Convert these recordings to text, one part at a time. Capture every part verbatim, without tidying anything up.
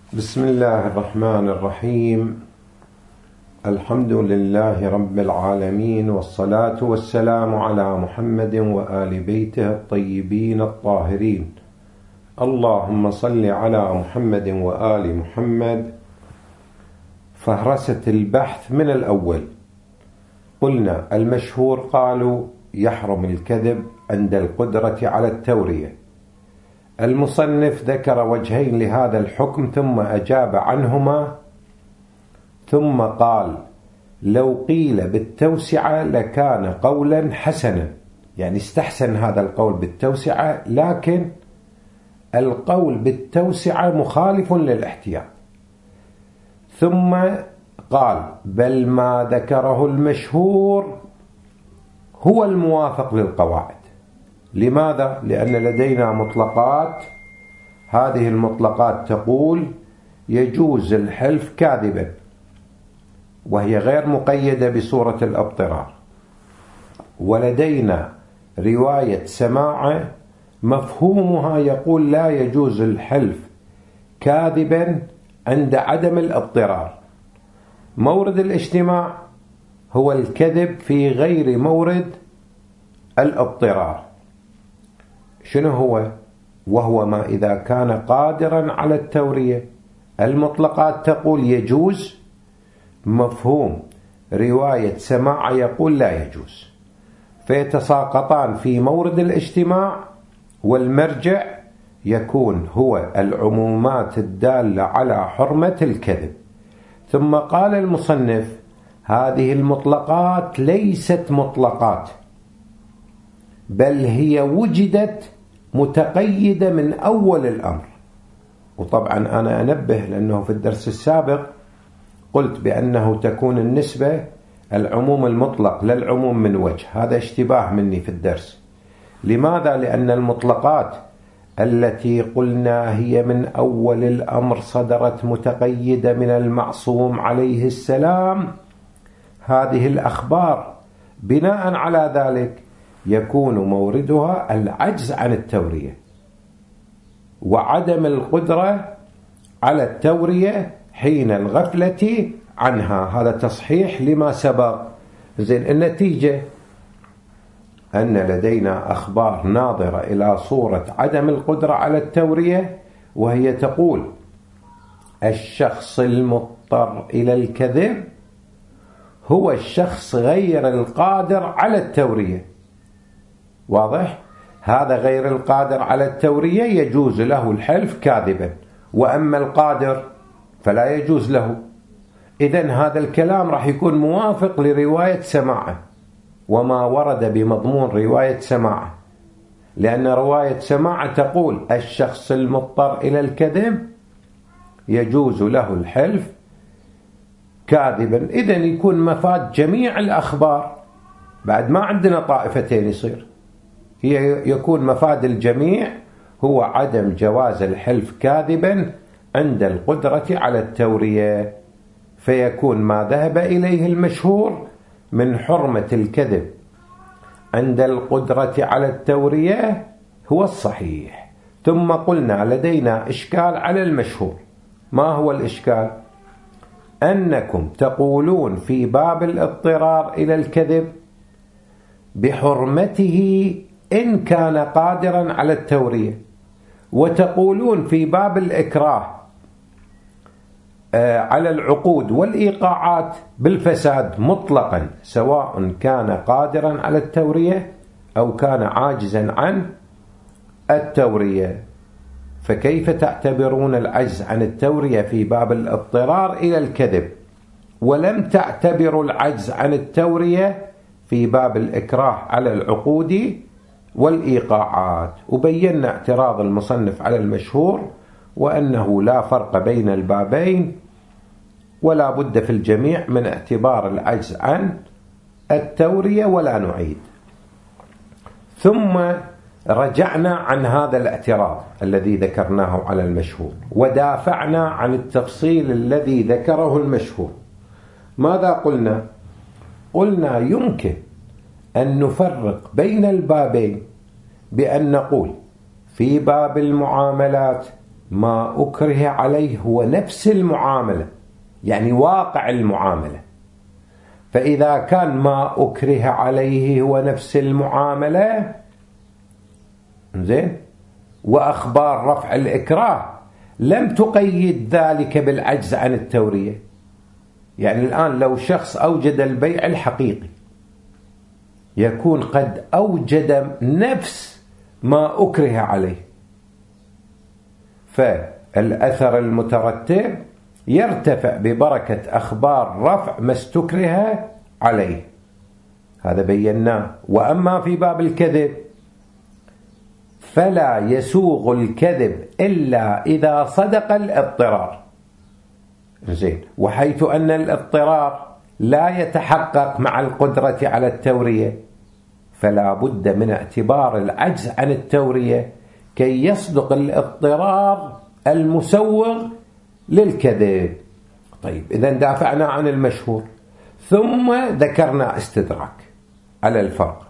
بسم الله الرحمن الرحيم. الحمد لله رب العالمين، والصلاة والسلام على محمد وآل بيته الطيبين الطاهرين. اللهم صل على محمد وآل محمد. فهرسة البحث من الأول. قلنا المشهور قالوا يحرم الكذب عند القدرة على التورية. المصنف ذكر وجهين لهذا الحكم ثم أجاب عنهما، ثم قال: لو قيل بالتوسعة لكان قولا حسنا، يعني استحسن هذا القول بالتوسعة، لكن القول بالتوسعة مخالف للاحتياط. ثم قال: بل ما ذكره المشهور هو الموافق للقواعد. لماذا؟ لأن لدينا مطلقات، هذه المطلقات تقول يجوز الحلف كاذبا، وهي غير مقيدة بصورة الاضطرار. ولدينا رواية سماعة مفهومها يقول لا يجوز الحلف كاذبا عند عدم الاضطرار. مورد الاجتماع هو الكذب في غير مورد الاضطرار. شنو هو؟ وهو ما إذا كان قادرا على التورية. المطلقات تقول يجوز، مفهوم رواية سماع يقول لا يجوز، فيتساقطان في مورد الاجتماع، والمرجع يكون هو العمومات الدالة على حرمة الكذب. ثم قال المصنف: هذه المطلقات ليست مطلقات، بل هي وجدت متقيدة من أول الأمر. وطبعا أنا أنبه لأنه في الدرس السابق قلت بأنه تكون النسبة العموم المطلق للعموم من وجه، هذا اشتباه مني في الدرس. لماذا؟ لأن المطلقات التي قلنا هي من أول الأمر صدرت متقيدة من المعصوم عليه السلام. هذه الأخبار بناء على ذلك يكون موردها العجز عن التورية وعدم القدرة على التورية حين الغفلة عنها. هذا تصحيح لما سبق. زين، النتيجة أن لدينا أخبار ناظرة إلى صورة عدم القدرة على التورية، وهي تقول: الشخص المضطر إلى الكذب هو الشخص غير القادر على التورية. واضح؟ هذا غير القادر على التورية يجوز له الحلف كاذبا، وأما القادر فلا يجوز له. إذن هذا الكلام راح يكون موافق لرواية سماعة وما ورد بمضمون رواية سماعة، لأن رواية سماعة تقول الشخص المضطر إلى الكذب يجوز له الحلف كاذبا. إذن يكون مفاد جميع الأخبار، بعد ما عندنا طائفتين يصير، هي يكون مفاد الجميع هو عدم جواز الحلف كاذبا عند القدرة على التورية، فيكون ما ذهب إليه المشهور من حرمة الكذب عند القدرة على التورية هو الصحيح. ثم قلنا لدينا إشكال على المشهور. ما هو الإشكال؟ أنكم تقولون في باب الاضطرار إلى الكذب بحرمته إن كان قادرا على التورية، وتقولون في باب الإكراه على العقود والإيقاعات بالفساد مطلقا، سواء كان قادرا على التورية أو كان عاجزا عن التورية. فكيف تعتبرون العجز عن التورية في باب الاضطرار إلى الكذب، ولم تعتبروا العجز عن التورية في باب الإكراه على العقود والإيقاعات؟ وبينا اعتراض المصنف على المشهور، وأنه لا فرق بين البابين، ولا بد في الجميع من اعتبار العجز عن التورية ولا نعيد. ثم رجعنا عن هذا الاعتراض الذي ذكرناه على المشهور، ودافعنا عن التفصيل الذي ذكره المشهور. ماذا قلنا؟ قلنا يمكن أن نفرق بين البابين بأن نقول في باب المعاملات ما أكره عليه هو نفس المعاملة، يعني واقع المعاملة. فإذا كان ما أكره عليه هو نفس المعاملة زين، وأخبار رفع الإكراه لم تقيد ذلك بالعجز عن التورية. يعني الآن لو شخص أوجد البيع الحقيقي يكون قد أوجد نفس ما أكره عليه، فالأثر المترتب يرتفع ببركة أخبار رفع ما استكره عليه، هذا بيناه. وأما في باب الكذب فلا يسوغ الكذب إلا إذا صدق الاضطرار زين، وحيث أن الاضطرار لا يتحقق مع القدرة على التورية فلا بد من اعتبار العجز عن التورية كي يصدق الاضطرار المسوغ للكذب. طيب إذا دافعنا عن المشهور ثم ذكرنا استدراك على الفرق،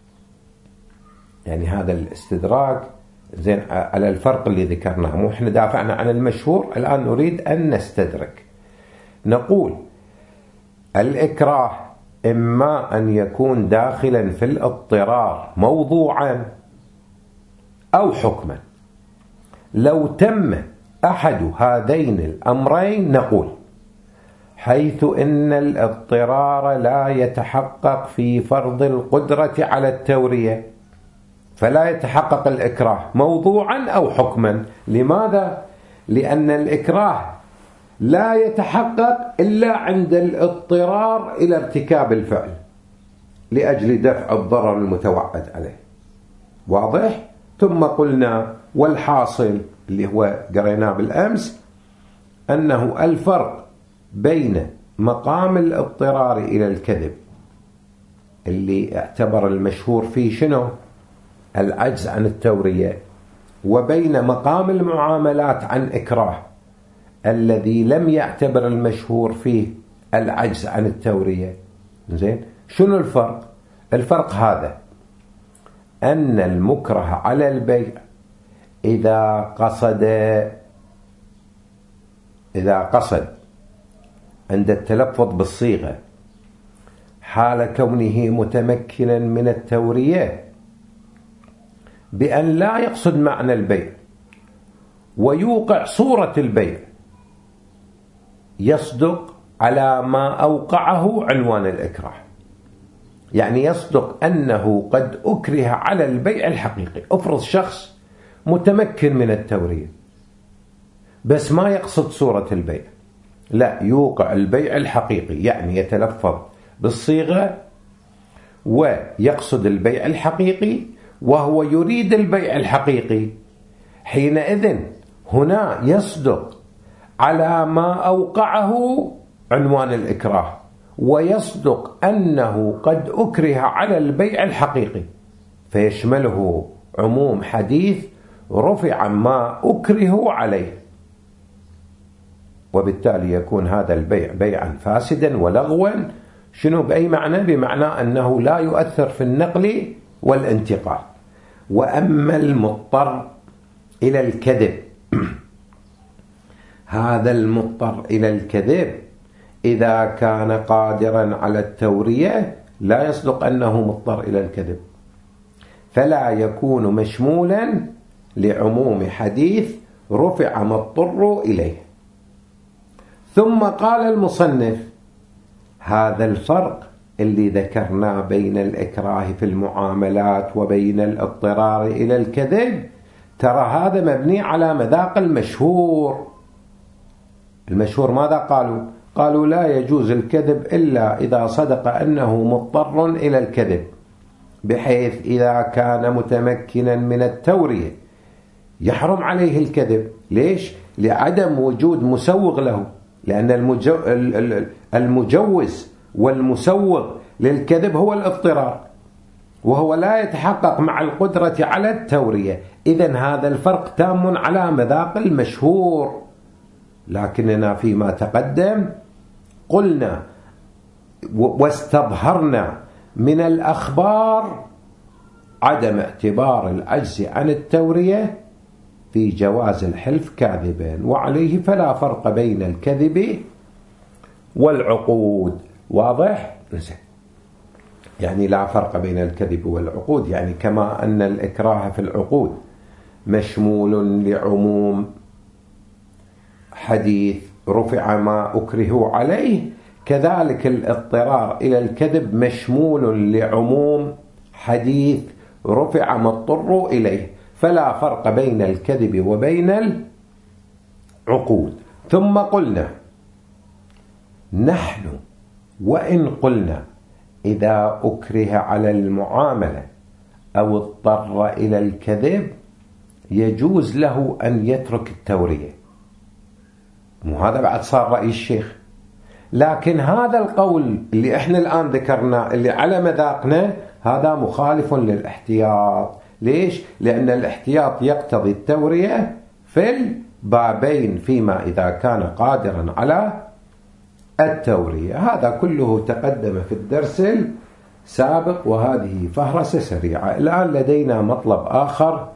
يعني هذا الاستدراك زين على الفرق اللي ذكرناه. مو احنا دافعنا عن المشهور، الآن نريد أن نستدرك. نقول الإكراه إما أن يكون داخلا في الاضطرار موضوعا أو حكما. لو تم أحد هذين الأمرين نقول حيث إن الاضطرار لا يتحقق في فرض القدرة على التورية فلا يتحقق الإكراه موضوعا أو حكما. لماذا؟ لأن الإكراه لا يتحقق إلا عند الاضطرار إلى ارتكاب الفعل لأجل دفع الضرر المتوعد عليه. واضح؟ ثم قلنا والحاصل اللي هو قريناه بالأمس أنه الفرق بين مقام الاضطرار إلى الكذب اللي اعتبر المشهور فيه شنو؟ العجز عن التورية، وبين مقام المعاملات عن إكراه الذي لم يعتبر المشهور فيه العجز عن التورية. زين، شنو الفرق؟ الفرق هذا أن المكره على البيع إذا قصد إذا قصد عند التلفظ بالصيغة حال كونه متمكنا من التورية بأن لا يقصد معنى البيع ويوقع صورة البيع يصدق على ما أوقعه عنوان الإكراه. يعني يصدق أنه قد أكره على البيع الحقيقي. أفرض شخص متمكن من التورية بس ما يقصد صورة البيع، لا يوقع البيع الحقيقي، يعني يتلفظ بالصيغة ويقصد البيع الحقيقي وهو يريد البيع الحقيقي. حينئذ هنا يصدق على ما أوقعه عنوان الإكراه ويصدق أنه قد أكره على البيع الحقيقي، فيشمله عموم حديث رفع ما أكره عليه، وبالتالي يكون هذا البيع بيعا فاسدا ولغوا. شنو بأي معنى؟ بمعنى أنه لا يؤثر في النقل والانتقال. وأما المضطر إلى الكذب هذا المضطر إلى الكذب إذا كان قادرا على التورية لا يصدق أنه مضطر إلى الكذب، فلا يكون مشمولا لعموم حديث رفع ما اضطر إليه. ثم قال المصنف هذا الفرق اللي ذكرناه بين الإكراه في المعاملات وبين الاضطرار إلى الكذب ترى هذا مبني على مذاق المشهور. المشهور ماذا قالوا؟ قالوا لا يجوز الكذب إلا إذا صدق أنه مضطر إلى الكذب، بحيث إذا كان متمكنا من التورية يحرم عليه الكذب. ليش؟ لعدم وجود مسوغ له، لأن المجو... المجوز والمسوغ للكذب هو الاضطرار وهو لا يتحقق مع القدرة على التورية. إذن هذا الفرق تام على مذاق المشهور. لكننا فيما تقدم قلنا واستظهرنا من الأخبار عدم اعتبار العجز عن التورية في جواز الحلف كاذبا، وعليه فلا فرق بين الكذب والعقود. واضح؟ يعني لا فرق بين الكذب والعقود، يعني كما أن الإكراه في العقود مشمول لعموم حديث رفع ما أكره عليه، كذلك الاضطرار إلى الكذب مشمول لعموم حديث رفع ما اضطروا إليه، فلا فرق بين الكذب وبين العقود. ثم قلنا نحن وإن قلنا إذا أكره على المعاملة أو اضطر إلى الكذب يجوز له أن يترك التورية، وهذا بعد صار رأي الشيخ، لكن هذا القول اللي احنا الآن ذكرناه اللي على مذاقنا هذا مخالف للاحتياط. ليش؟ لأن الاحتياط يقتضي التورية في البابين فيما إذا كان قادرا على التورية. هذا كله تقدم في الدرس السابق، وهذه فهرسة سريعة. الآن لدينا مطلب آخر،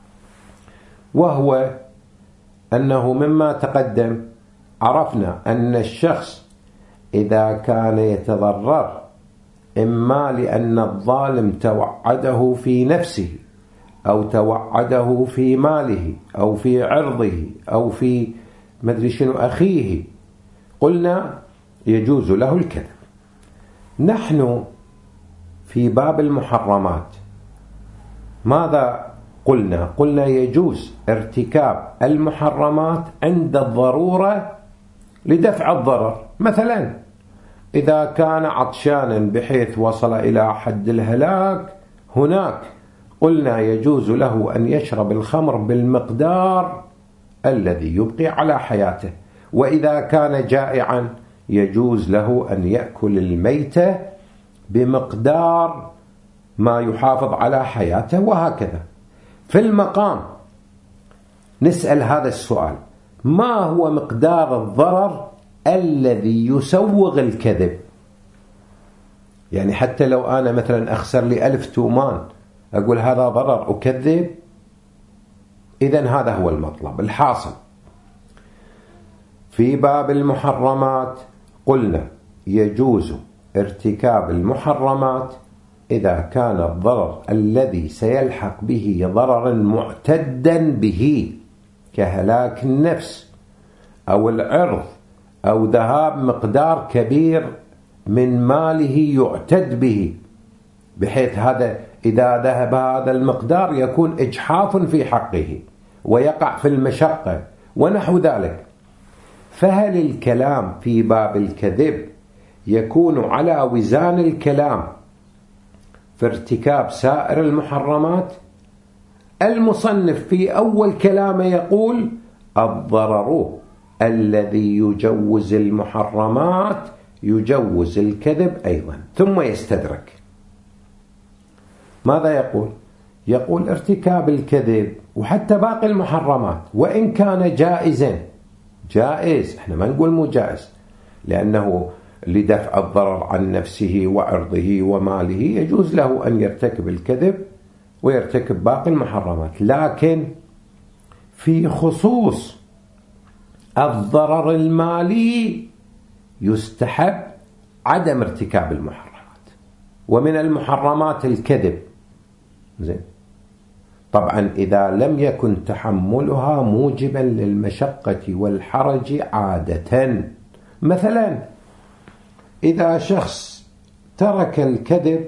وهو أنه مما تقدم عرفنا أن الشخص إذا كان يتضرر إما لأن الظالم توعده في نفسه أو توعده في ماله أو في عرضه أو في مدري شنو أخيه، قلنا يجوز له الكذب. نحن في باب المحرمات ماذا قلنا؟ قلنا يجوز ارتكاب المحرمات عند الضرورة لدفع الضرر. مثلا إذا كان عطشانا بحيث وصل إلى حد الهلاك، هناك قلنا يجوز له أن يشرب الخمر بالمقدار الذي يبقي على حياته. وإذا كان جائعا يجوز له أن يأكل الميتة بمقدار ما يحافظ على حياته، وهكذا. في المقام نسأل هذا السؤال: ما هو مقدار الضرر الذي يسوغ الكذب؟ يعني حتى لو أنا مثلا أخسر لي ألف تومان أقول هذا ضرر أكذب؟ إذن هذا هو المطلب. الحاصل في باب المحرمات قلنا يجوز ارتكاب المحرمات إذا كان الضرر الذي سيلحق به ضررا معتدا به كهلاك النفس أو العرض أو ذهاب مقدار كبير من ماله يعتد به، بحيث هذا إذا ذهب هذا المقدار يكون إجحاف في حقه ويقع في المشقة ونحو ذلك. فهل الكلام في باب الكذب يكون على وزان الكلام في ارتكاب سائر المحرمات؟ المصنف في أول كلامه يقول الضرر الذي يجوز المحرمات يجوز الكذب أيضا، ثم يستدرك. ماذا يقول؟ يقول ارتكاب الكذب وحتى باقي المحرمات وإن كان جائزا، جائز، احنا ما نقول مو جائز، لأنه لدفع الضرر عن نفسه وعرضه وماله يجوز له أن يرتكب الكذب ويرتكب باقي المحرمات، لكن في خصوص الضرر المالي يستحب عدم ارتكاب المحرمات. ومن المحرمات الكذب، زين، طبعا إذا لم يكن تحملها موجبا للمشقة والحرج عادة. مثلا إذا شخص ترك الكذب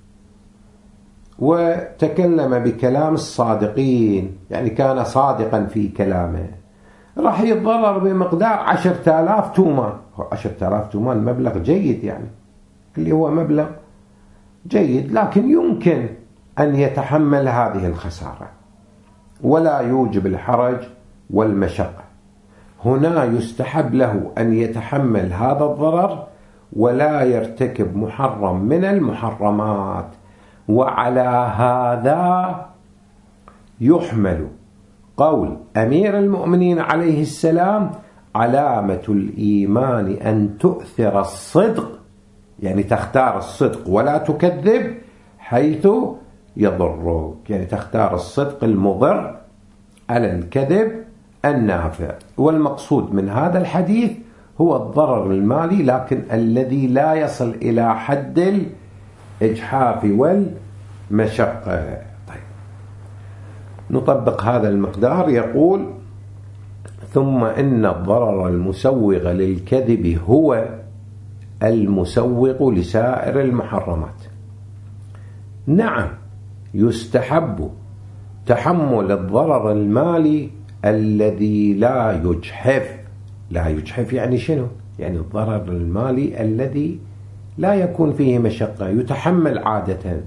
وتكلم بكلام الصادقين، يعني كان صادقا في كلامه، راح يتضرر بمقدار عشرة آلاف تومان. عشرة آلاف تومان مبلغ جيد، يعني اللي هو مبلغ جيد، لكن يمكن أن يتحمل هذه الخسارة ولا يوجب الحرج والمشقة. هنا يستحب له أن يتحمل هذا الضرر ولا يرتكب محرم من المحرمات. وعلى هذا يحمل قول أمير المؤمنين عليه السلام: علامة الإيمان أن تؤثر الصدق، يعني تختار الصدق ولا تكذب حيث يضرك، يعني تختار الصدق المضر على الكذب النافع. والمقصود من هذا الحديث هو الضرر المالي، لكن الذي لا يصل إلى حد الإجحاف والمشقة. طيب، نطبق هذا المقدار. يقول: ثم إن الضرر المسوغ للكذب هو المسوغ لسائر المحرمات. نعم، يستحب تحمل الضرر المالي الذي لا يجحف. لا يجحف يعني شنو؟ يعني الضرر المالي الذي لا يكون فيه مشقة، يتحمل عادة.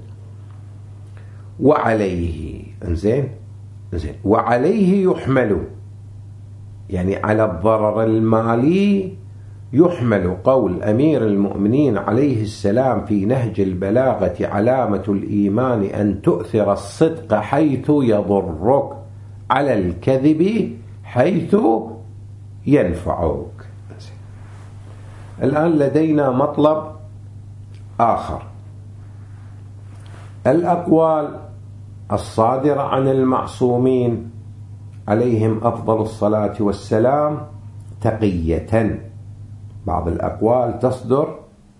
وعليه انزين انزين وعليه يحمل، يعني على الضرر المالي يحمل قول أمير المؤمنين عليه السلام في نهج البلاغة: علامة الإيمان أن تؤثر الصدق حيث يضرك على الكذب حيث ينفعك. الآن لدينا مطلب آخر: الأقوال الصادرة عن المعصومين عليهم أفضل الصلاة والسلام تقية. بعض الأقوال تصدر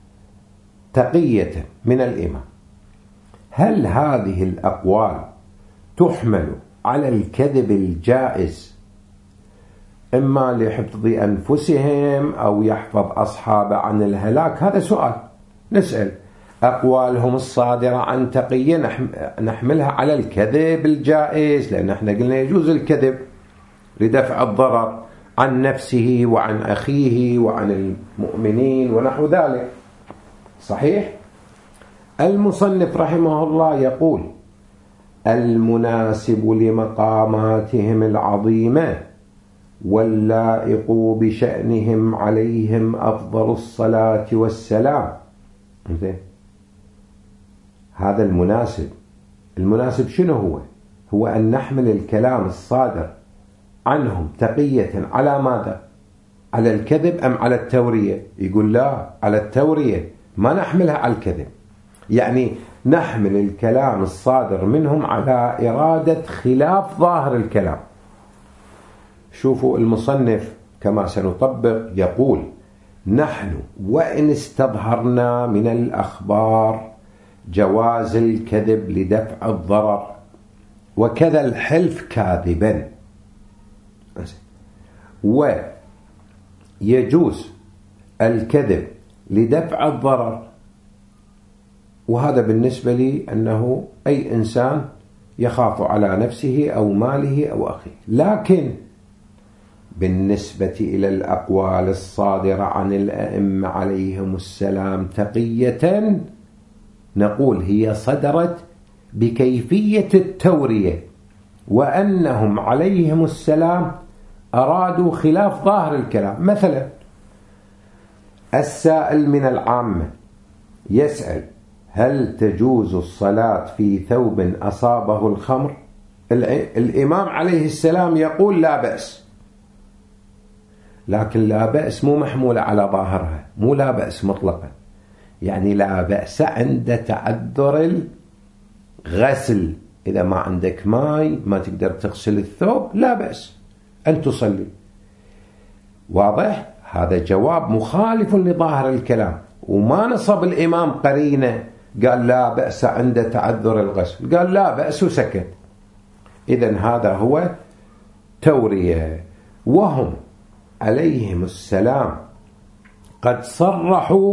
تقية من الإمام. هل هذه الأقوال تحمل على الكذب الجائز، إما لحفظ أنفسهم أو يحفظ أصحابه عن الهلاك؟ هذا سؤال نسأل. أقوالهم الصادرة عن تقية نحملها على الكذب الجائز، لأن احنا قلنا يجوز الكذب لدفع الضرر عن نفسه وعن أخيه وعن المؤمنين ونحو ذلك. صحيح؟ المصنف رحمه الله يقول: المناسب لمقاماتهم العظيمة واللائق بشأنهم عليهم أفضل الصلاة والسلام. هذا المناسب. المناسب شنو هو؟ هو أن نحمل الكلام الصادر عنهم تقية على ماذا؟ على الكذب أم على التورية؟ يقول لا، على التورية، ما نحملها على الكذب. يعني نحمل الكلام الصادر منهم على إرادة خلاف ظاهر الكلام. شوفوا المصنف كما سنطبق يقول: نحن وإن استظهرنا من الأخبار جواز الكذب لدفع الضرر، وكذا الحلف كاذبا، ويجوز الكذب لدفع الضرر. وهذا بالنسبة لي أنه أي إنسان يخاف على نفسه أو ماله أو أخيه. لكن بالنسبة إلى الأقوال الصادرة عن الأئمة عليهم السلام تقية، نقول هي صدرت بكيفية التورية، وأنهم عليهم السلام أرادوا خلاف ظاهر الكلام. مثلا السائل من العامة يسأل: هل تجوز الصلاة في ثوب أصابه الخمر؟ الإمام عليه السلام يقول لا بأس، لكن لا بأس مو محمولة على ظاهرها، مو لا بأس مطلقا. يعني لا بأس عند تعذر الغسل، إذا ما عندك ماء ما تقدر تغسل الثوب لا بأس أن تصلي. واضح؟ هذا جواب مخالف لظاهر الكلام، وما نصب الإمام قرينة قال لا بأس عند تعذر الغسل، قال لا بأس وسكت. إذن هذا هو تورية. وهم عليهم السلام قد صرحوا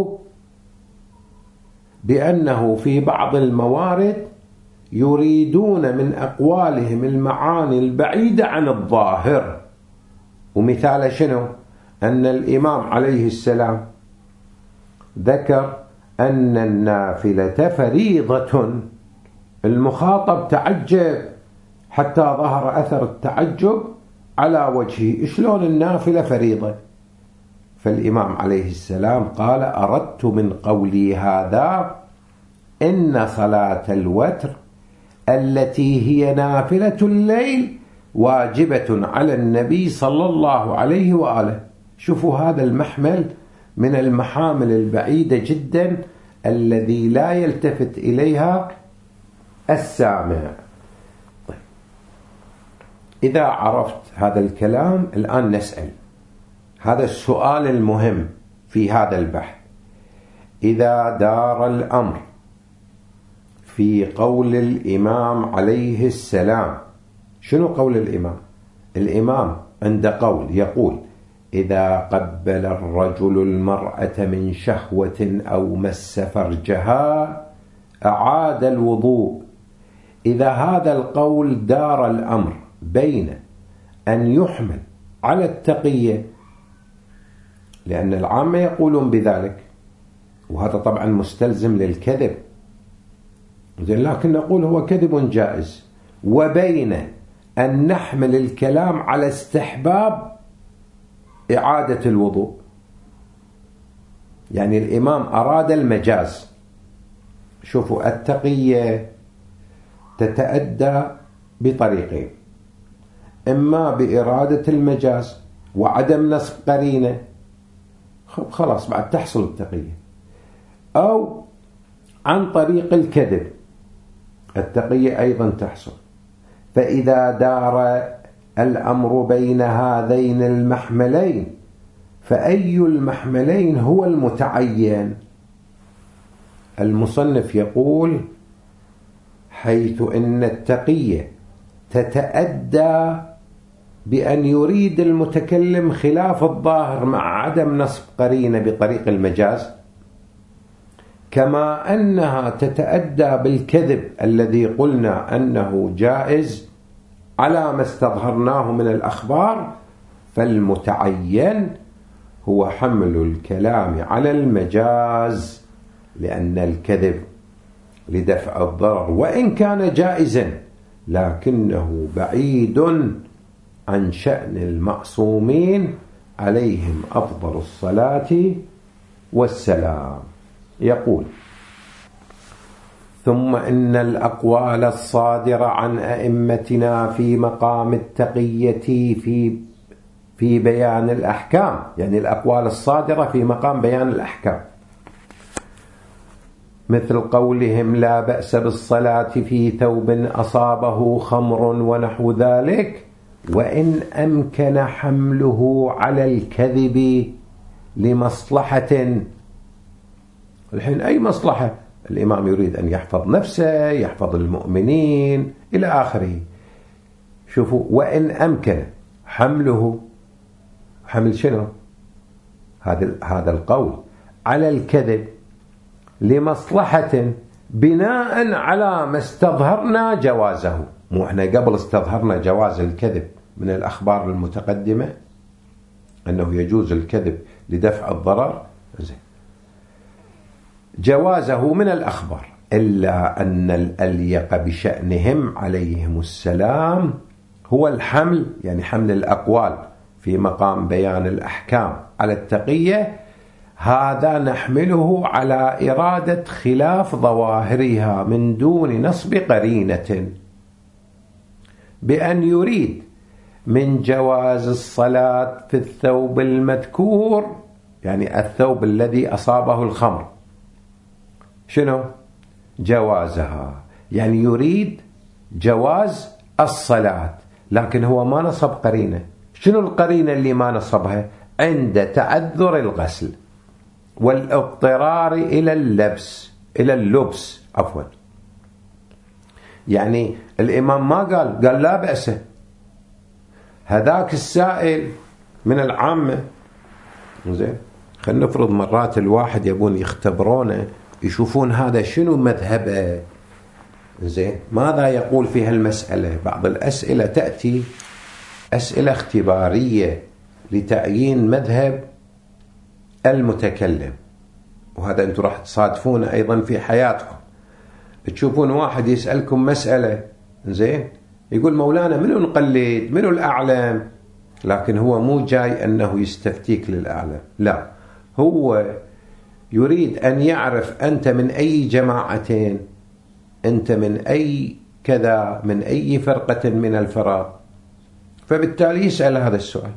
بأنه في بعض الموارد يريدون من أقوالهم المعاني البعيدة عن الظاهر. ومثال شنو؟ أن الإمام عليه السلام ذكر أن النافلة فريضة. المخاطب تعجب حتى ظهر أثر التعجب على وجهه، شلون النافلة فريضة؟ فالإمام عليه السلام قال: أردت من قولي هذا إن صلاة الوتر التي هي نافلة الليل واجبة على النبي صلى الله عليه وآله. شوفوا هذا المحمل من المحامل البعيدة جدا الذي لا يلتفت إليها السامع. طيب. إذا عرفت هذا الكلام الآن نسأل هذا السؤال المهم في هذا البحث: إذا دار الأمر في قول الإمام عليه السلام، شنو قول الإمام؟ الإمام عند قول يقول: إذا قبل الرجل المرأة من شهوة أو مس فرجها أعاد الوضوء. إذا هذا القول دار الأمر بين أن يحمل على التقية، لأن العامة يقولون بذلك، وهذا طبعا مستلزم للكذب، لكن نقول هو كذب جائز، وبين أن نحمل الكلام على استحباب إعادة الوضوء. يعني الإمام أراد المجاز. شوفوا، التقية تتأدى بطريقين: إما بإرادة المجاز وعدم نصب قرينة، خلاص بعد تحصل التقية، أو عن طريق الكذب، التقية أيضا تحصل. فإذا دار الأمر بين هذين المحملين فأي المحملين هو المتعين؟ المصنف يقول: حيث إن التقية تتأدى بأن يريد المتكلم خلاف الظاهر مع عدم نصب قرينة بطريق المجاز، كما أنها تتأدى بالكذب الذي قلنا أنه جائز على ما استظهرناه من الأخبار، فالمتعين هو حمل الكلام على المجاز، لأن الكذب لدفع الضرر وإن كان جائزا لكنه بعيد عن شأن المعصومين عليهم أفضل الصلاة والسلام. يقول: ثم إن الأقوال الصادرة عن أئمتنا في مقام التقية في في بيان الأحكام، يعني الأقوال الصادرة في مقام بيان الأحكام، مثل قولهم: لا بأس بالصلاة في ثوب أصابه خمر ونحو ذلك، وإن أمكن حمله على الكذب لمصلحة. الحين أي مصلحة؟ الإمام يريد أن يحفظ نفسه، يحفظ المؤمنين إلى آخره. شوفوا، وإن أمكن حمله، حمل شنو؟ هذا هذا القول على الكذب لمصلحة بناء على ما استظهرنا جوازه. مو احنا قبل استظهرنا جواز الكذب من الأخبار المتقدمة أنه يجوز الكذب لدفع الضرر، زين، جوازه من الأخبار، إلا أن الأليق بشأنهم عليهم السلام هو الحمل، يعني حمل الأقوال في مقام بيان الأحكام على التقية. هذا نحمله على إرادة خلاف ظواهرها من دون نصب قرينة، بأن يريد من جواز الصلاة في الثوب المذكور، يعني الثوب الذي أصابه الخمر، شنو؟ جوازها، يعني يريد جواز الصلاة، لكن هو ما نصب قرينة. شنو القرينة اللي ما نصبها؟ عند تعذر الغسل والاضطرار إلى اللبس إلى اللبس عفوا. يعني الإمام ما قال قال لا بأس، هذاك السائل من العامة، زين، خلينا نفرض مرات الواحد يبون يختبرونه، يشوفون هذا شنو مذهبه، زين، ماذا يقول في هالمسألة. بعض الأسئلة تأتي أسئلة اختبارية لتعيين مذهب المتكلم، وهذا أنتم راح تصادفونه أيضا في حياتكم. تشوفون واحد يسألكم مسألة، زين، يقول مولانا منو نقلد، منو الأعلم، لكن هو مو جاي أنه يستفتيك للأعلم، لا، هو يريد أن يعرف أنت من أي جماعتين، أنت من أي كذا، من أي فرقة من الفرق، فبالتالي يسأل هذا السؤال.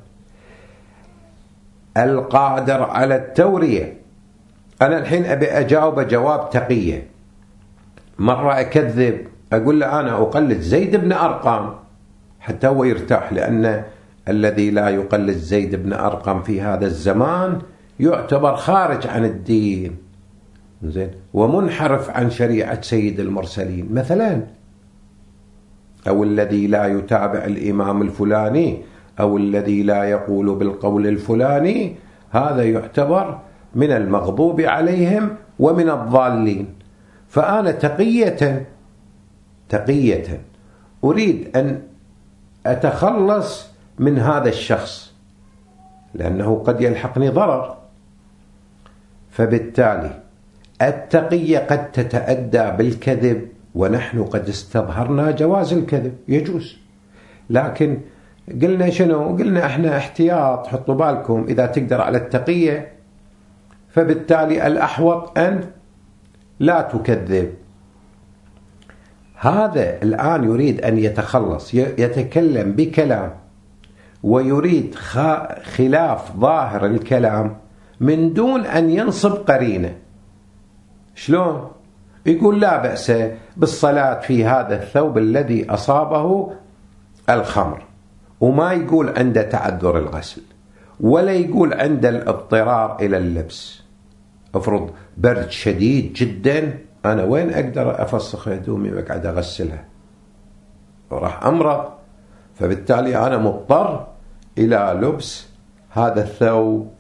القادر على التورية، أنا الحين أبي أجاوب جواب تقية، مرة أكذب أقول له أنا أقلد زيد بن أرقام، حتى هو يرتاح، لأن الذي لا يقلد زيد بن أرقم في هذا الزمان يعتبر خارج عن الدين زين ومنحرف عن شريعة سيد المرسلين مثلا، أو الذي لا يتابع الإمام الفلاني، أو الذي لا يقول بالقول الفلاني، هذا يعتبر من المغضوب عليهم ومن الضالين. فأنا تقية تقية أريد أن أتخلص من هذا الشخص لأنه قد يلحقني ضرر، فبالتالي التقية قد تتأدى بالكذب، ونحن قد استظهرنا جواز الكذب يجوز، لكن قلنا شنو؟ قلنا احنا احتياط، حطوا بالكم إذا تقدر على التقية فبالتالي الأحوط أن لا تكذب. هذا الآن يريد أن يتخلص، يتكلم بكلام ويريد خلاف ظاهر الكلام من دون أن ينصب قرينة. شلون؟ يقول لا بأس بالصلاة في هذا الثوب الذي أصابه الخمر، وما يقول عند تعذر الغسل، ولا يقول عند الاضطرار إلى اللبس. أفرض برد شديد جدا، أنا وين أقدر أفسخ هدومي وأقعد أغسلها؟ راح أمرض، فبالتالي أنا مضطر إلى لبس هذا الثوب.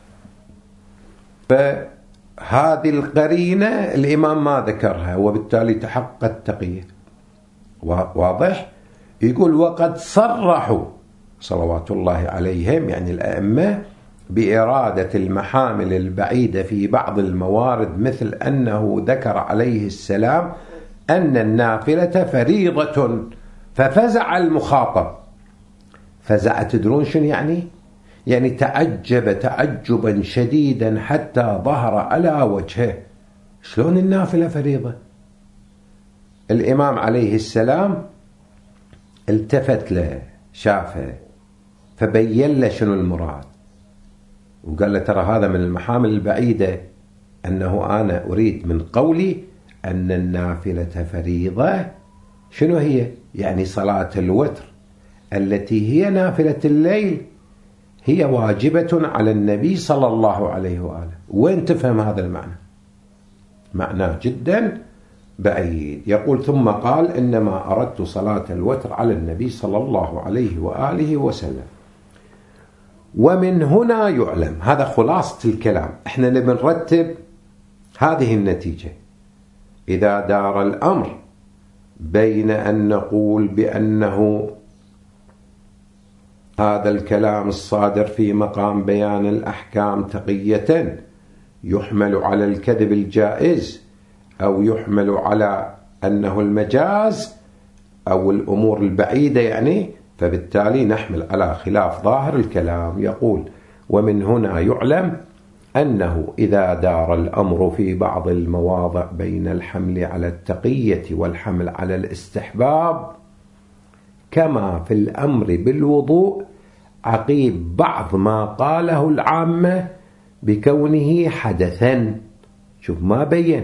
فهذه القرينة الإمام ما ذكرها، وبالتالي تحقق التقية. واضح؟ يقول وقد صرحوا صلوات الله عليهم يعني الأئمة بإرادة المحامل البعيدة في بعض الموارد، مثل أنه ذكر عليه السلام أن النافلة فريضة، ففزع المخاطب. فزع تدرون شنو يعني؟ يعني تعجب تعجبا شديدا حتى ظهر على وجهه. شلون النافلة فريضة؟ الإمام عليه السلام التفت له، شافه، فبين له شنو المراد، وقال له ترى هذا من المحامل البعيدة، أنه أنا أريد من قولي أن النافلة فريضة. شنو هي؟ يعني صلاة الوتر التي هي نافلة الليل هي واجبة على النبي صلى الله عليه وآله. وين تفهم هذا المعنى؟ معناه جدا بعيد. يقول ثم قال إنما أردت صلاة الوتر على النبي صلى الله عليه وآله وسلم. ومن هنا يعلم، هذا خلاصة الكلام، احنا نبي نرتب هذه النتيجة. إذا دار الأمر بين أن نقول بأنه هذا الكلام الصادر في مقام بيان الأحكام تقية يحمل على الكذب الجائز، أو يحمل على أنه المجاز أو الأمور البعيدة يعني، فبالتالي نحمل على خلاف ظاهر الكلام. يقول ومن هنا يعلم أنه إذا دار الأمر في بعض المواضع بين الحمل على التقية والحمل على الاستحباب، كما في الأمر بالوضوء عقيب بعض ما قاله العامة بكونه حدثا. شوف ما بين،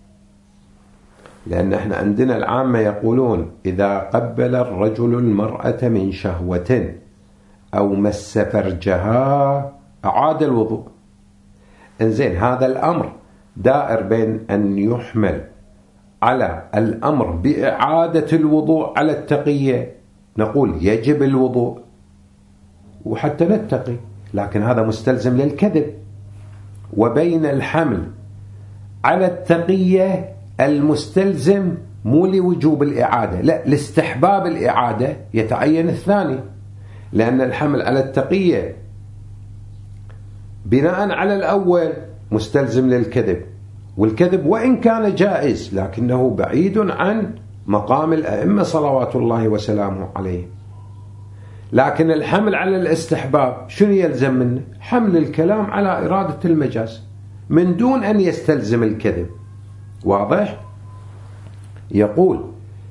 لأن احنا عندنا العامة يقولون إذا قبل الرجل المرأة من شهوة أو مس فرجها أعاد الوضوء. انزين هذا الأمر دائر بين أن يحمل على الأمر بإعادة الوضوء على التقية، نقول يجب الوضوء وحتى نتقي، لكن هذا مستلزم للكذب، وبين الحمل على التقية المستلزم مو لوجوب الإعادة، لا لاستحباب الإعادة يتعين الثاني، لأن الحمل على التقية بناء على الأول مستلزم للكذب، والكذب وإن كان جائز لكنه بعيد عن مقام الأئمة صلوات الله وسلامه عليه. لكن الحمل على الاستحباب شنو يلزم منه؟ حمل الكلام على إرادة المجاز من دون أن يستلزم الكذب. واضح؟ يقول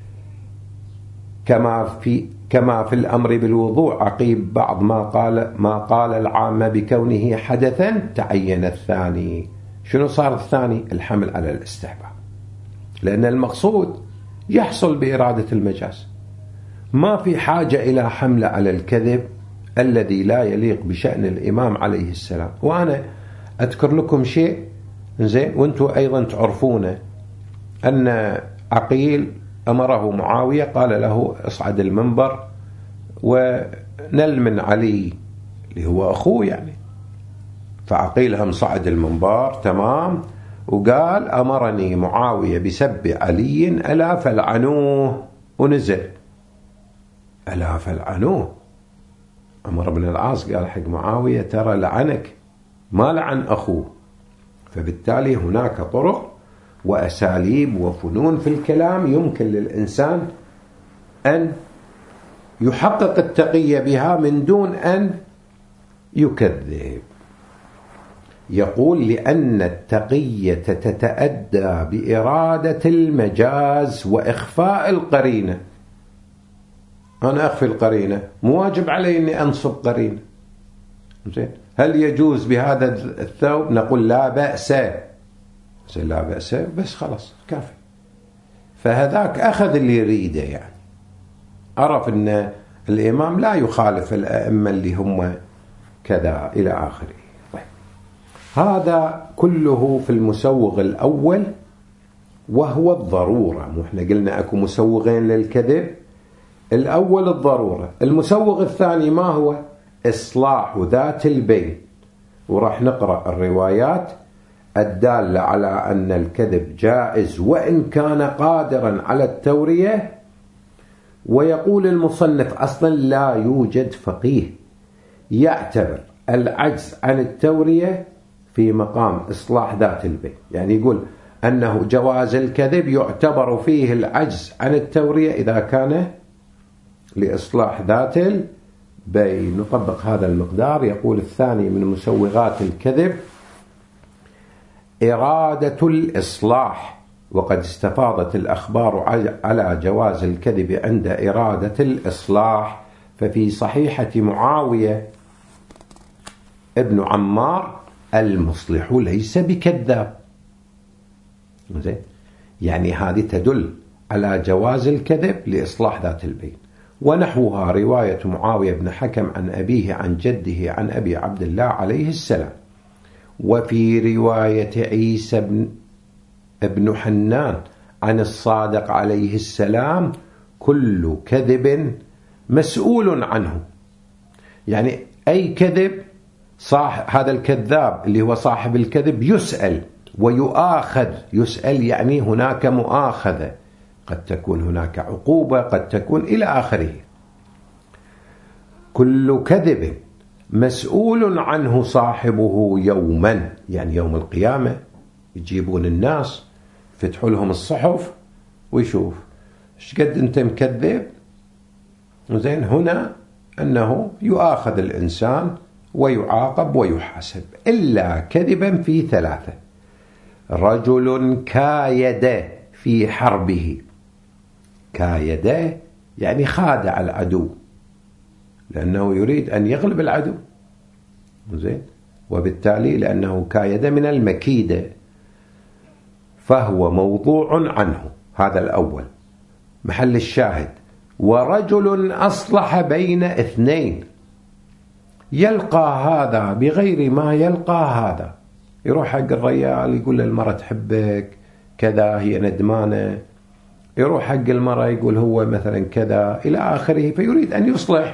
كما في كما في الأمر بالوضوء عقيب بعض ما قال ما قال العامة بكونه حدثا تعين الثاني. شنو صار الثاني؟ الحمل على الاستحباب، لأن المقصود يحصل بإرادة المجاز، ما في حاجة إلى حملة على الكذب الذي لا يليق بشأن الإمام عليه السلام. وأنا أذكر لكم شيء زين وأنتم أيضا تعرفونه، أن عقيل أمره معاوية قال له اصعد المنبر ونل من علي اللي هو أخوه يعني. فعقيل هم صعد المنبر تمام وقال أمرني معاوية بسب علي ألا فلعنوه، ونزل ألا فلعنوه. عمر بن العاص قال حق معاوية ترى لعنك ما لعن أخوه. فبالتالي هناك طرق وأساليب وفنون في الكلام يمكن للإنسان أن يحقق التقية بها من دون أن يكذب. يقول لأن التقية تتأدى بإرادة المجاز وإخفاء القرينة. أنا أخفي القرينة، مو واجب علي أني أنصب قرينة. هل يجوز بهذا الثوب؟ نقول لا بأس. لا بأس بس خلاص كافي. فهذاك أخذ اللي يريده، يعني عرف أن الإمام لا يخالف الأئمة اللي هم كذا إلى آخره. طيب. هذا كله في المسوغ الأول وهو الضرورة. مو احنا قلنا أكو مسوغين للكذب، الأول الضرورة، المسوغ الثاني ما هو؟ إصلاح ذات البين. وراح نقرأ الروايات الدالة على أن الكذب جائز وإن كان قادرا على التورية. ويقول المصنف أصلا لا يوجد فقيه يعتبر العجز عن التورية في مقام إصلاح ذات البين، يعني يقول أنه جواز الكذب يعتبر فيه العجز عن التورية إذا كان لإصلاح ذات البين. نطبق هذا المقدار. يقول الثاني من مسوغات الكذب إرادة الإصلاح، وقد استفاضت الأخبار على جواز الكذب عند إرادة الإصلاح. ففي صحيحة معاوية ابن عمار المصلح ليس بكذاب. يعني هذه تدل على جواز الكذب لإصلاح ذات البين. ونحوها رواية معاوية بن حكم عن أبيه عن جده عن أبي عبد الله عليه السلام. وفي رواية عيسى بن ابن حنان عن الصادق عليه السلام كل كذب مسؤول عنه. يعني أي كذب صاحب هذا الكذاب اللي هو صاحب الكذب يسأل ويؤاخذ. يسأل يعني هناك مؤاخذة، قد تكون هناك عقوبة، قد تكون إلى آخره. كل كذب مسؤول عنه صاحبه يوما، يعني يوم القيامة يجيبون الناس فتحوا لهم الصحف ويشوف ايش قد انت مكذب. زين هنا أنه يؤاخذ الإنسان ويعاقب ويحاسب، إلا كذبا في ثلاثة: رجل كايد في حربه. كايد يعني خادع العدو لأنه يريد أن يغلب العدو، زين، وبالتالي لأنه كايد من المكيدة فهو موضوع عنه. هذا الأول محل الشاهد. ورجل أصلح بين اثنين، يلقى هذا بغير ما يلقى هذا. يروح حق الرجال يقول للمرأة تحبك كذا، هي ندمانة. يروح حق المرأة يقول هو مثلا كذا إلى آخره، فيريد أن يصلح.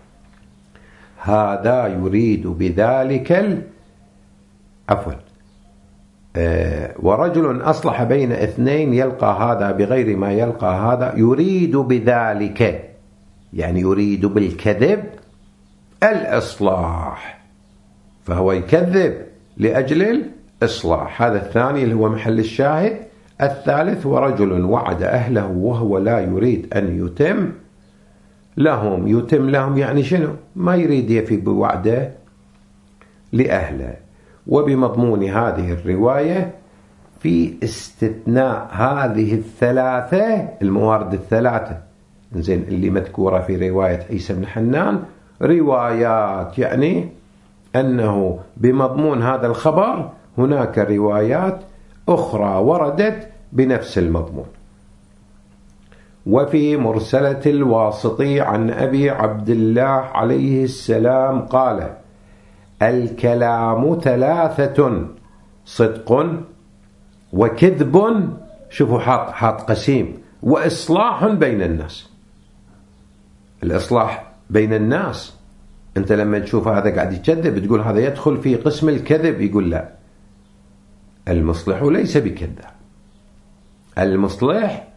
هذا يريد بذلك ال... عفوا آه ورجل أصلح بين اثنين يلقى هذا بغير ما يلقى هذا، يريد بذلك يعني يريد بالكذب الإصلاح، فهو يكذب لأجل الإصلاح. هذا الثاني اللي هو محل الشاهد. الثالث: ورجل وعد أهله وهو لا يريد أن يتم لهم. يتم لهم يعني شنو؟ ما يريد يفي بوعده لأهله. وبمضمون هذه الرواية في استثناء هذه الثلاثة الموارد الثلاثة، زين، اللي مذكورة في رواية عيسى بن حنان روايات، يعني أنه بمضمون هذا الخبر هناك روايات أخرى وردت بنفس المضمون. وفي مرسلة الواسطي عن أبي عبد الله عليه السلام قال: الكلام ثلاثة: صدق وكذب، شوفوا حاط, حاط قسيم، وإصلاح بين الناس. الإصلاح بين الناس، أنت لما تشوف هذا قاعد يكذب تقول هذا يدخل في قسم الكذب، يقول لا، المصلح ليس بكذاب، المصلح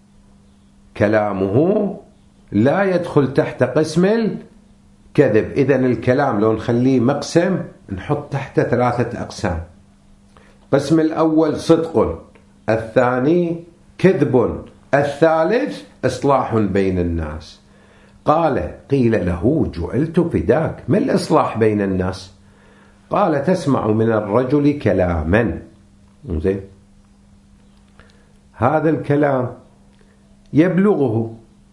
كلامه لا يدخل تحت قسم الكذب. إذن الكلام لو نخليه مقسم نحط تحت ثلاثة أقسام: القسم الأول صدق، الثاني كذب، الثالث إصلاح بين الناس. قال: قيل له: جعلت فداك، ما الإصلاح بين الناس؟ قال: تسمع من الرجل كلاما، زين، هذا الكلام يبلغه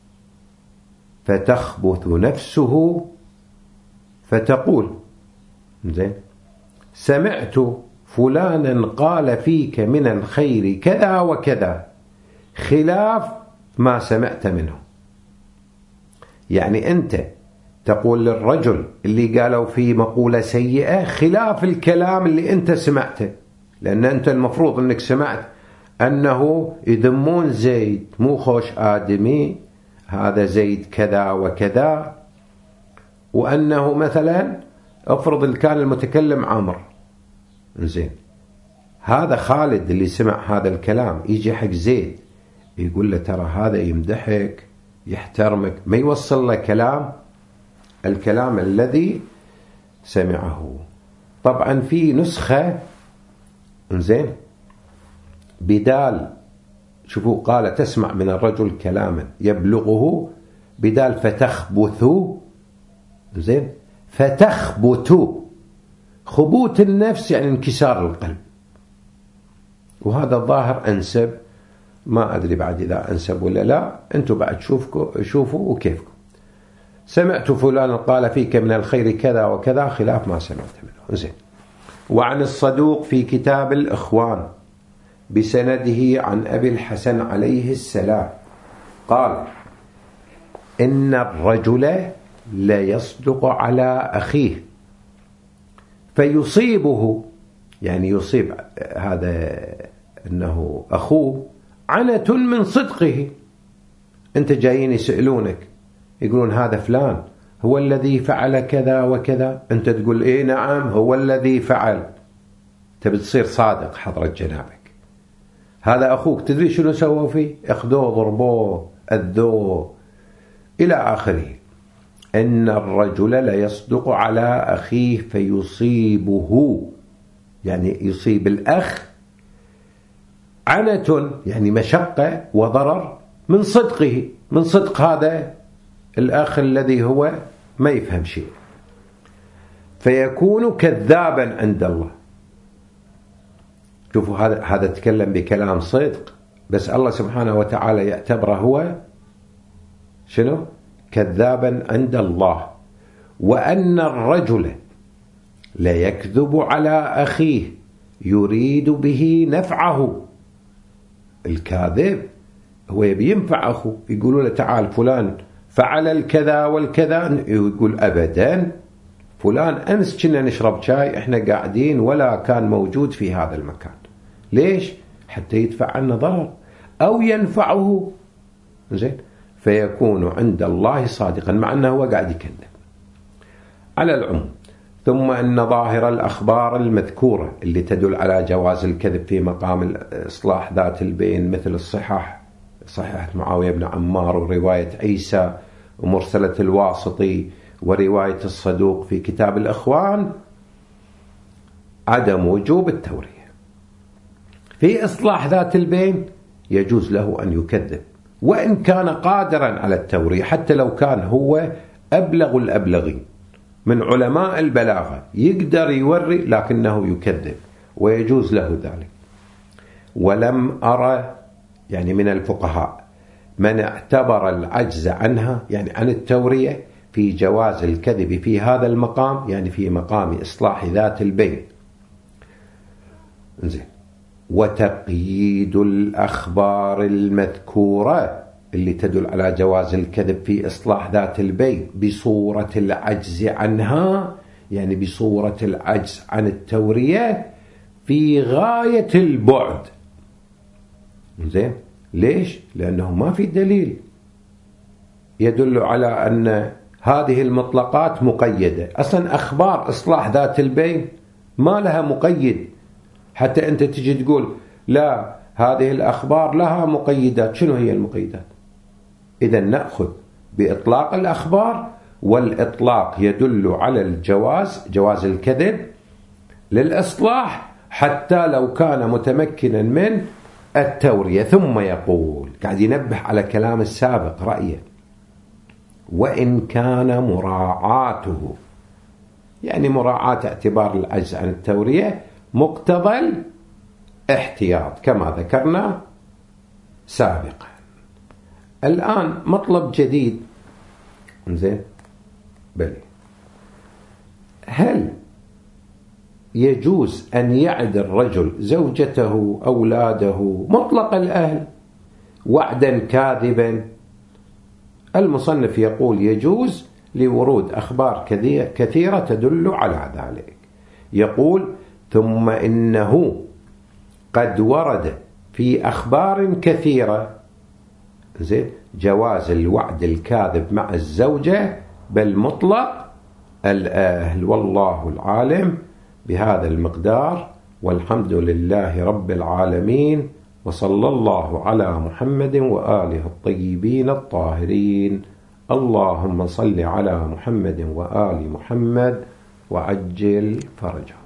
فتخبث نفسه فتقول: زين، سمعت فلانا قال فيك من الخير كذا وكذا خلاف ما سمعت منه. يعني أنت تقول للرجل اللي قالوا فيه مقولة سيئة خلاف الكلام اللي أنت سمعته، لأن أنت المفروض أنك سمعت أنه يذمون زيد، مو خوش آدمي هذا زيد كذا وكذا، وأنه مثلا افرض اللي كان المتكلم عمرو، زين، هذا خالد اللي سمع هذا الكلام يجي حق زيد يقول له ترى هذا يمدحك يحترمك، ما يوصل له كلام الكلام الذي سمعه. طبعا في نسخة، زين، بدال، شوفوا قال: تسمع من الرجل كلاما يبلغه، بدال فتخبث، زين، فتخبث، خبوت النفس يعني انكسار القلب، وهذا الظاهر أنسب، ما أدري بعد إذا أنسب ولا لا، أنتم بعد شوفوا شوفوا وكيفكم. سمعت فلان قال فيك من الخير كذا وكذا خلاف ما سمعت منه، زين. وعن الصدوق في كتاب الإخوان بسنده عن أبي الحسن عليه السلام قال: إن الرجل لا يصدق على أخيه فيصيبه، يعني يصيب هذا أنه أخوه عنة من صدقه. أنت جايين يسألونك يقولون هذا فلان هو الذي فعل كذا وكذا، أنت تقول إيه نعم هو الذي فعل، تبي تصير صادق حضرة جنابك. هذا أخوك تدري شنو سووا فيه؟ أخذوه ضربوه أذوه إلى آخره. إن الرجل لا يصدق على أخيه فيصيبه، يعني يصيب الأخ عنة، يعني مشقة وضرر من صدقه، من صدق هذا الأخ الذي هو ما يفهم شيء، فيكون كذابا عند الله. شوفوا هذا هذا تكلم بكلام صدق، بس الله سبحانه وتعالى يعتبره هو شنو؟ كذابا عند الله. وأن الرجل لا يكذب على أخيه يريد به نفعه. الكاذب هو يبي ينفع أخوه، يقولوا له تعال فلان فعل الكذا والكذا، يقول أبدا، فلان أمس كنا نشرب شاي إحنا قاعدين ولا كان موجود في هذا المكان. ليش؟ حتى يدفع عنا ضرر أو ينفعه، زين، فيكون عند الله صادقا مع أنه هو قاعد يكذب. على العموم، ثم أن ظاهر الأخبار المذكورة اللي تدل على جواز الكذب في مقام الإصلاح ذات البين، مثل الصحح، صحيحة معاوية بن عمار، ورواية عيسى، ومرسلة الواسطي، ورواية الصدوق في كتاب الإخوان، عدم وجوب التورية. في إصلاح ذات البين يجوز له أن يكذب وإن كان قادرا على التورية، حتى لو كان هو أبلغ الأبلغين من علماء البلاغة، يقدر يوري لكنه يكذب، ويجوز له ذلك. ولم أرى يعني من الفقهاء من اعتبر العجز عنها، يعني عن التورية، في جواز الكذب في هذا المقام، يعني في مقام إصلاح ذات البين. زين. وتقييد الأخبار المذكورة اللي تدل على جواز الكذب في إصلاح ذات البين بصورة العجز عنها، يعني بصورة العجز عن التورية في غاية البعد. زين، ليش؟ لأنه ما في دليل يدل على أن هذه المطلقات مقيدة. أصلا أخبار إصلاح ذات البين ما لها مقيد، حتى أنت تجي تقول لا هذه الأخبار لها مقيدات. شنو هي المقيدات؟ إذا نأخذ بإطلاق الأخبار، والإطلاق يدل على الجواز، جواز الكذب للإصلاح حتى لو كان متمكنا من التورية. ثم يقول، قاعد ينبه على كلام السابق رأيه، وإن كان مراعاته، يعني مراعاة اعتبار العجز عن التورية مقتضى الاحتياط كما ذكرنا سابقا. الآن مطلب جديد. زين، بلي، هل يجوز أن يعد الرجل زوجته أولاده مطلق الأهل وعدا كاذبا؟ المصنف يقول يجوز لورود أخبار كثيرة تدل على ذلك. يقول ثم إنه قد ورد في أخبار كثيرة زين جواز الوعد الكاذب مع الزوجة بل مطلق الأهل. والله العالم. بهذا المقدار، والحمد لله رب العالمين، وصلى الله على محمد وآله الطيبين الطاهرين. اللهم صل على محمد وآل محمد وعجل فرجه.